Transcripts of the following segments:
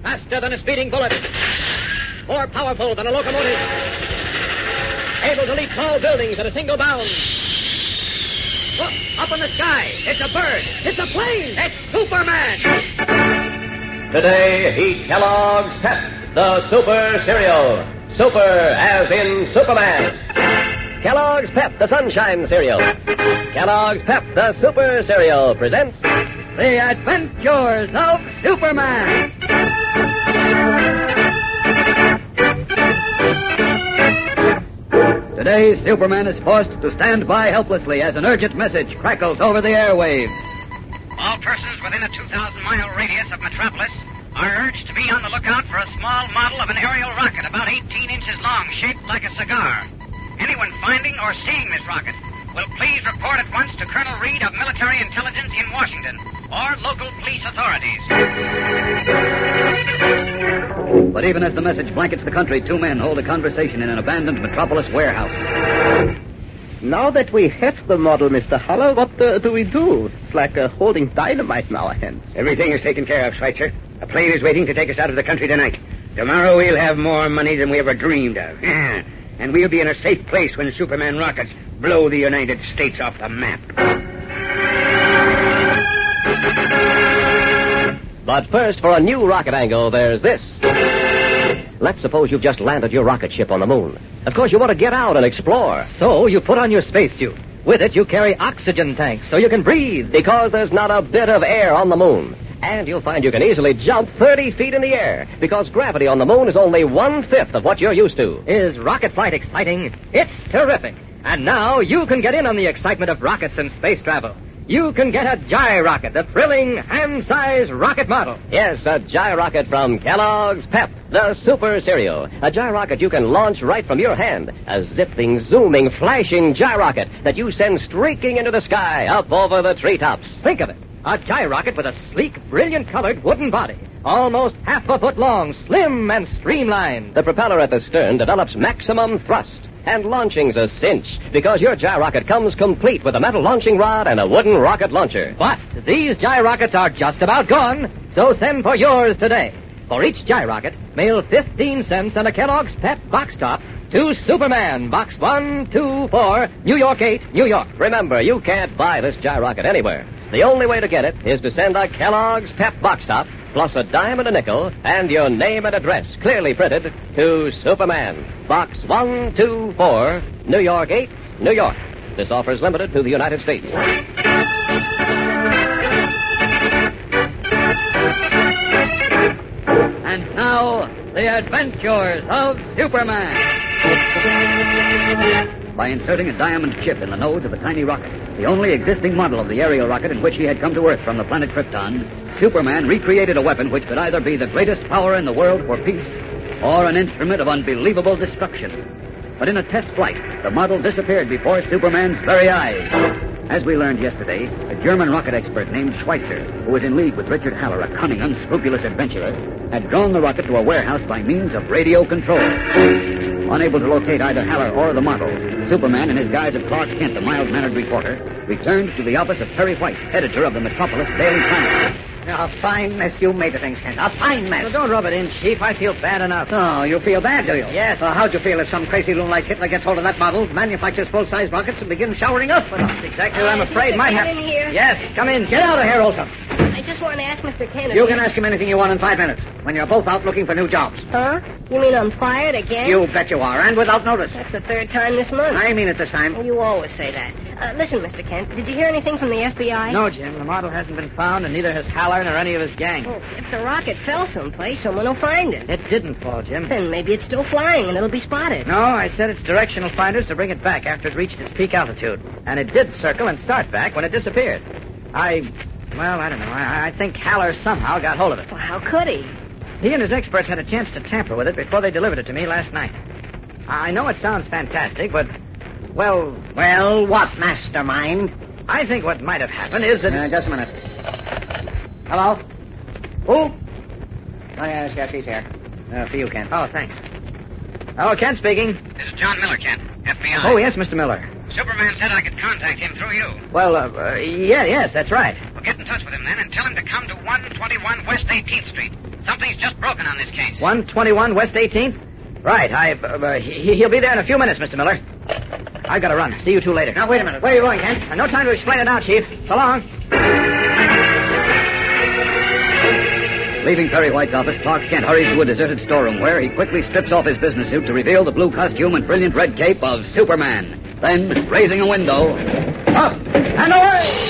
Faster than a speeding bullet. More powerful than a locomotive. Able to leap tall buildings at a single bound. Look, up in the sky. It's a bird. It's a plane. It's Superman. Today, eat Kellogg's Pep, the Super Cereal. Super as in Superman. Kellogg's Pep, the Sunshine Cereal. Kellogg's Pep, the Super Cereal, presents The Adventures of Superman. Today, Superman is forced to stand by helplessly as an urgent message crackles over the airwaves. All persons within a 2,000-mile radius of Metropolis are urged to be on the lookout for a small model of an aerial rocket about 18 inches long, shaped like a cigar. Anyone finding or seeing this rocket will please report at once to Colonel Reed of Military Intelligence in Washington or local police authorities. But even as the message blankets the country, two men hold a conversation in an abandoned Metropolis warehouse. Now that we have the model, Mr. Haller, what do we do? It's like holding dynamite in our hands. Everything is taken care of, Schweitzer. A plane is waiting to take us out of the country tonight. Tomorrow we'll have more money than we ever dreamed of. And we'll be in a safe place when Superman rockets blow the United States off the map. But first, for a new rocket angle, there's this. Let's suppose you've just landed your rocket ship on the moon. Of course, you want to get out and explore. So you put on your spacesuit. With it, you carry oxygen tanks so you can breathe. Because there's not a bit of air on the moon. And you'll find you can easily jump 30 feet in the air, because gravity on the moon is only 1/5 of what you're used to. Is rocket flight exciting? It's terrific. And now you can get in on the excitement of rockets and space travel. You can get a Gyrocket, the thrilling, hand-sized rocket model. Yes, a Gyrocket from Kellogg's Pep, the Super Cereal. A Gyrocket you can launch right from your hand. A zipping, zooming, flashing Gyrocket that you send streaking into the sky up over the treetops. Think of it. A Gyrocket with a sleek, brilliant-colored wooden body. Almost half a foot long, slim and streamlined. The propeller at the stern develops maximum thrust. And launching's a cinch, because your Gyrocket comes complete with a metal launching rod and a wooden rocket launcher. But these Gyrockets are just about gone, so send for yours today. For each Gyrocket, mail 15 cents and a Kellogg's Pep box top to Superman, Box 124, New York 8, New York. Remember, you can't buy this Gyrocket anywhere. The only way to get it is to send a Kellogg's Pep box top, plus a dime and a nickel, and your name and address, clearly printed, to Superman, Box 124, New York 8, New York. This offer is limited to the United States. And now, the adventures of Superman. By inserting a diamond chip in the nose of a tiny rocket, the only existing model of the aerial rocket in which he had come to Earth from the planet Krypton, Superman recreated a weapon which could either be the greatest power in the world for peace or an instrument of unbelievable destruction. But in a test flight, the model disappeared before Superman's very eyes. As we learned yesterday, a German rocket expert named Schweitzer, who was in league with Richard Haller, a cunning, unscrupulous adventurer, had drawn the rocket to a warehouse by means of radio control. Unable to locate either Haller or the model, Superman, in his guise of Clark Kent, a mild-mannered reporter, returned to the office of Perry White, editor of the Metropolis Daily Planet. A fine mess you made of things, Kent. A fine mess. Well, don't rub it in, Chief. I feel bad enough. Oh, you feel bad, do you? Yes. Well, how'd you feel if some crazy loon like Hitler gets hold of that model, manufactures full-size rockets, and begins showering us with them? That's exactly what I'm afraid Mr. might Kent happen. in here? Yes, come in. Get out of here, Olson. I just want to ask Mr. Kent. You can ask him anything you want in 5 minutes, when you're both out looking for new jobs. Huh? You mean I'm fired again? You bet you are, and without notice. That's the third time this month. I mean it this time. Well, you always say that. Listen, Mr. Kent, did you hear anything from the FBI? No, Jim. The model hasn't been found, and neither has Haller nor any of his gang. Well, if the rocket fell someplace, someone will find it. It didn't fall, Jim. Then maybe it's still flying, and it'll be spotted. No, I set its directional finders to bring it back after it reached its peak altitude. And it did circle and start back when it disappeared. I don't know. I think Haller somehow got hold of it. Well, how could he? He and his experts had a chance to tamper with it before they delivered it to me last night. I know it sounds fantastic, but, well, what, mastermind? I think what might have happened is that... Just a minute. Hello? Who? Oh, yes, he's here. For you, Kent. Oh, thanks. Oh, Kent speaking. This is John Miller, Kent, FBI. Oh, yes, Mr. Miller. Superman said I could contact him through you. Well, yes, that's right. Well, get in touch with him then and tell him to come to 121 West 18th Street. Something's just broken on this case. 121 West 18th? Right. He'll be there in a few minutes, Mr. Miller. I've got to run. See you two later. Now, wait a minute. Where are you going, Kent? No time to explain it now, Chief. So long. Leaving Perry White's office, Clark Kent hurries to a deserted storeroom where he quickly strips off his business suit to reveal the blue costume and brilliant red cape of Superman. Then, raising a window, up and away!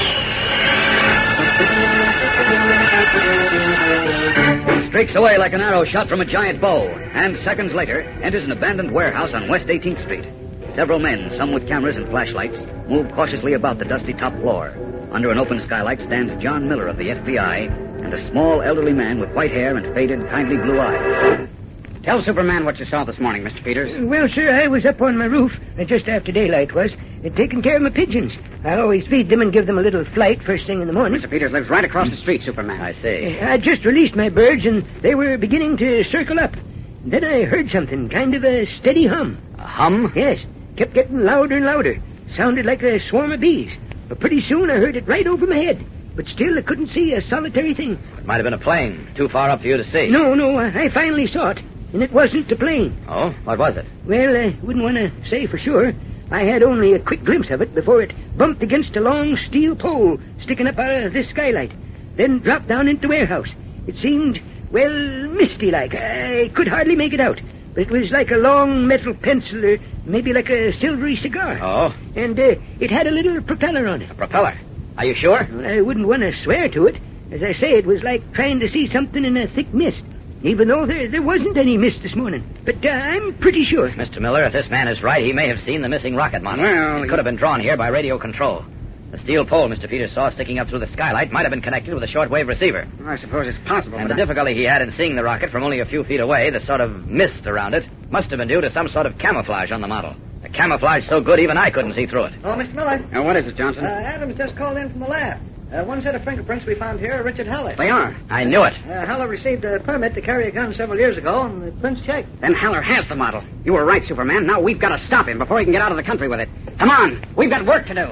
He streaks away like an arrow shot from a giant bow, and seconds later enters an abandoned warehouse on West 18th Street. Several men, some with cameras and flashlights, move cautiously about the dusty top floor. Under an open skylight stands John Miller of the FBI and a small elderly man with white hair and faded, kindly blue eyes. Tell Superman what you saw this morning, Mr. Peters. Well, sir, I was up on my roof, just after daylight was, taking care of my pigeons. I always feed them and give them a little flight first thing in the morning. Mr. Peters lives right across the street, Superman. I see. I just released my birds, and they were beginning to circle up. Then I heard something, kind of a steady hum. A hum? Yes. Kept getting louder and louder. Sounded like a swarm of bees. But pretty soon I heard it right over my head. But still I couldn't see a solitary thing. It might have been a plane. Too far up for you to see. No, I finally saw it. And it wasn't a plane. Oh? What was it? Well, I wouldn't want to say for sure. I had only a quick glimpse of it before it bumped against a long steel pole sticking up out of this skylight. Then dropped down into the warehouse. It seemed, well, misty-like. I could hardly make it out. But it was like a long metal pencil or maybe like a silvery cigar. Oh? And it had a little propeller on it. A propeller? Are you sure? Well, I wouldn't want to swear to it. As I say, it was like trying to see something in a thick mist. Even though there wasn't any mist this morning. But I'm pretty sure. Mr. Miller, if this man is right, he may have seen the missing rocket model. Well, it could have been drawn here by radio control. The steel pole Mr. Peters saw sticking up through the skylight might have been connected with a shortwave receiver. Well, I suppose it's possible. And the difficulty he had in seeing the rocket from only a few feet away, the sort of mist around it, must have been due to some sort of camouflage on the model. A camouflage so good even I couldn't see through it. Oh, Mr. Miller. Now, what is it, Johnson? Adams just called in from the lab. One set of fingerprints we found here are Richard Haller. They are. I knew it. Haller received a permit to carry a gun several years ago, and the prints checked. Then Haller has the model. You were right, Superman. Now we've got to stop him before he can get out of the country with it. Come on. We've got work to do.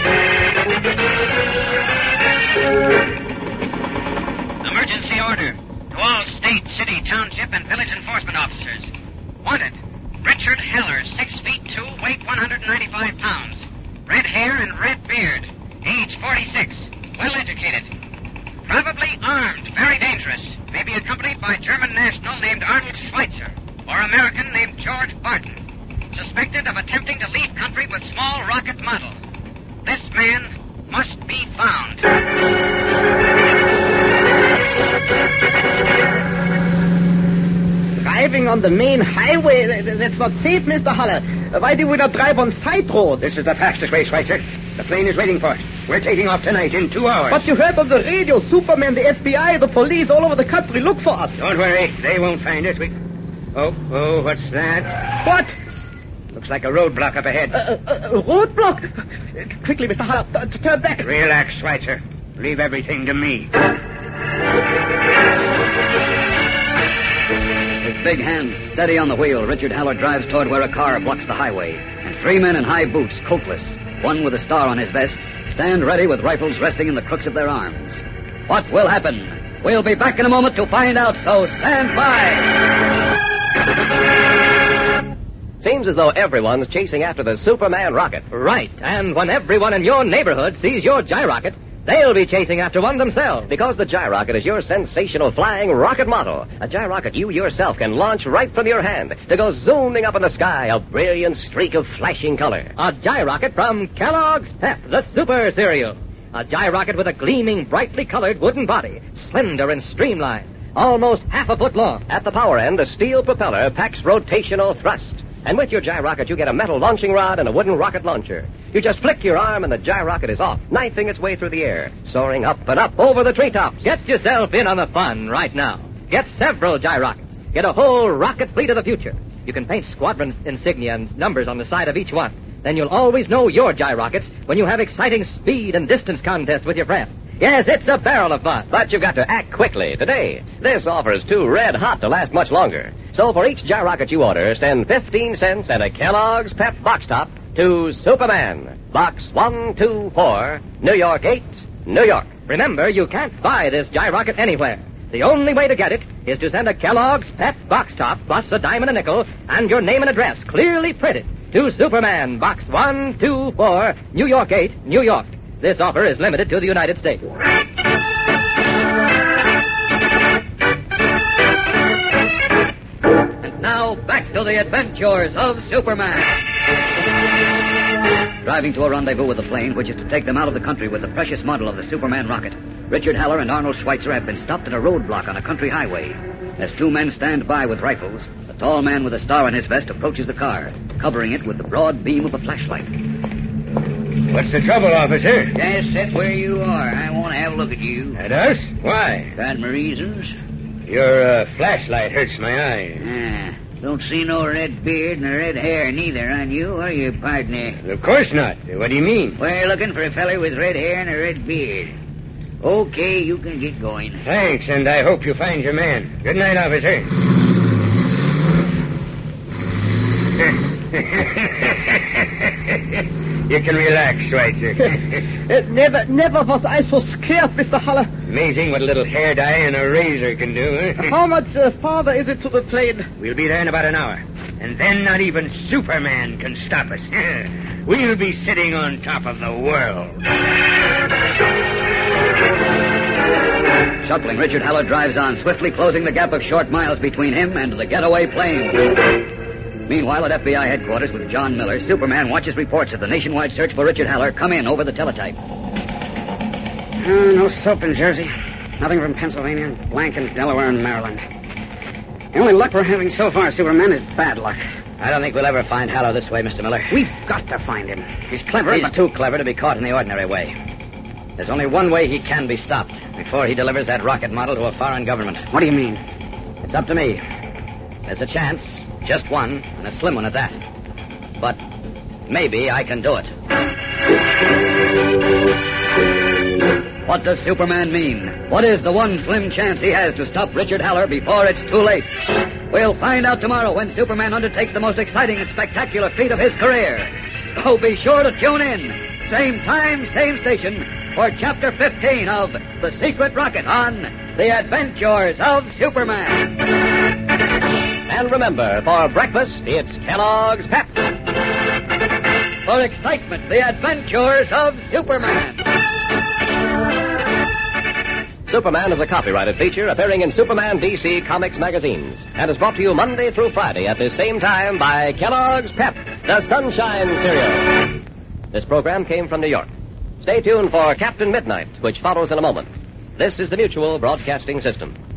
Emergency order to all state, city, township, and village enforcement officers. Wanted, Richard Haller, 6 feet 2, weight 195 pounds. Red hair and red beard. Age 46. Well-educated. Probably armed. Very dangerous. May be accompanied by German national named Arnold Schweitzer or American named George Barton. Suspected of attempting to leave country with small rocket model. This man must be found. Driving on the main highway, that's not safe, Mr. Haller. Why do we not drive on side roads? This is the fastest way, Schweitzer. The plane is waiting for us. We're taking off tonight in 2 hours. But you heard on the radio, Superman, the FBI, the police all over the country look for us. Don't worry. They won't find us. Oh, what's that? What? Looks like a roadblock up ahead. A roadblock? Quickly, Mr. Haller, turn back. Relax, Schweitzer. Leave everything to me. His big hands steady on the wheel, Richard Haller drives toward where a car blocks the highway, and 3 men in high boots, coatless, one with a star on his vest, stand ready with rifles resting in the crooks of their arms. What will happen? We'll be back in a moment to find out, so stand by. Seems as though everyone's chasing after the Superman rocket. Right, and when everyone in your neighborhood sees your gyrocket, they'll be chasing after one themselves. Because the gyrocket is your sensational flying rocket model. A gyrocket you yourself can launch right from your hand to go zooming up in the sky, a brilliant streak of flashing color. A gyrocket from Kellogg's Pep, the Super Cereal. A gyrocket with a gleaming, brightly colored wooden body, slender and streamlined, almost half a foot long. At the power end, the steel propeller packs rotational thrust. And with your gyrocket, you get a metal launching rod and a wooden rocket launcher. You just flick your arm and the gyrocket is off, knifing its way through the air, soaring up and up over the treetops. Get yourself in on the fun right now. Get several gyrockets. Get a whole rocket fleet of the future. You can paint squadron insignia and numbers on the side of each one. Then you'll always know your gyrockets when you have exciting speed and distance contests with your friends. Yes, it's a barrel of fun. But you've got to act quickly today. This offer is too red hot to last much longer. So for each gyrocket you order, send 15 cents and a Kellogg's Pep box top to Superman, Box 124, New York 8, New York. Remember, you can't buy this gyrocket anywhere. The only way to get it is to send a Kellogg's Pep box top plus a dime and a nickel and your name and address clearly printed to Superman, Box 124, New York 8, New York. This offer is limited to the United States. And now, back to the adventures of Superman. Driving to a rendezvous with a plane which is to take them out of the country with the precious model of the Superman rocket, Richard Haller and Arnold Schweitzer have been stopped at a roadblock on a country highway. As two men stand by with rifles, a tall man with a star on his vest approaches the car, covering it with the broad beam of a flashlight. What's the trouble, officer? Just sit where you are. I want to have a look at you. At us? Why? Got my reasons? Your flashlight hurts my eye. Don't see no red beard nor red hair neither on you or your partner. Of course not. What do you mean? We're looking for a feller with red hair and a red beard. Okay, you can get going. Thanks, and I hope you find your man. Good night, officer. You can relax, Schweitzer. Never was I so scared, Mr. Haller. Amazing what a little hair dye and a razor can do, huh? How much farther is it to the plane? We'll be there in about an hour. And then not even Superman can stop us. We'll be sitting on top of the world. Chuckling, Richard Haller drives on, swiftly closing the gap of short miles between him and the getaway plane. Meanwhile, at FBI headquarters with John Miller, Superman watches reports of the nationwide search for Richard Haller come in over the teletype. No soap in Jersey. Nothing from Pennsylvania, blank in Delaware and Maryland. The only luck we're having so far, Superman, is bad luck. I don't think we'll ever find Haller this way, Mr. Miller. We've got to find him. He's clever, He's but... too clever to be caught in the ordinary way. There's only one way he can be stopped before he delivers that rocket model to a foreign government. What do you mean? It's up to me. There's a chance, just one, and a slim one at that. But maybe I can do it. What does Superman mean? What is the one slim chance he has to stop Richard Haller before it's too late? We'll find out tomorrow when Superman undertakes the most exciting and spectacular feat of his career. So be sure to tune in. Same time, same station, for Chapter 15 of The Secret Rocket on The Adventures of Superman. And remember, for breakfast, it's Kellogg's Pep. For excitement, The Adventures of Superman. Superman is a copyrighted feature appearing in Superman DC Comics magazines and is brought to you Monday through Friday at this same time by Kellogg's Pep, the Sunshine Cereal. This program came from New York. Stay tuned for Captain Midnight, which follows in a moment. This is the Mutual Broadcasting System.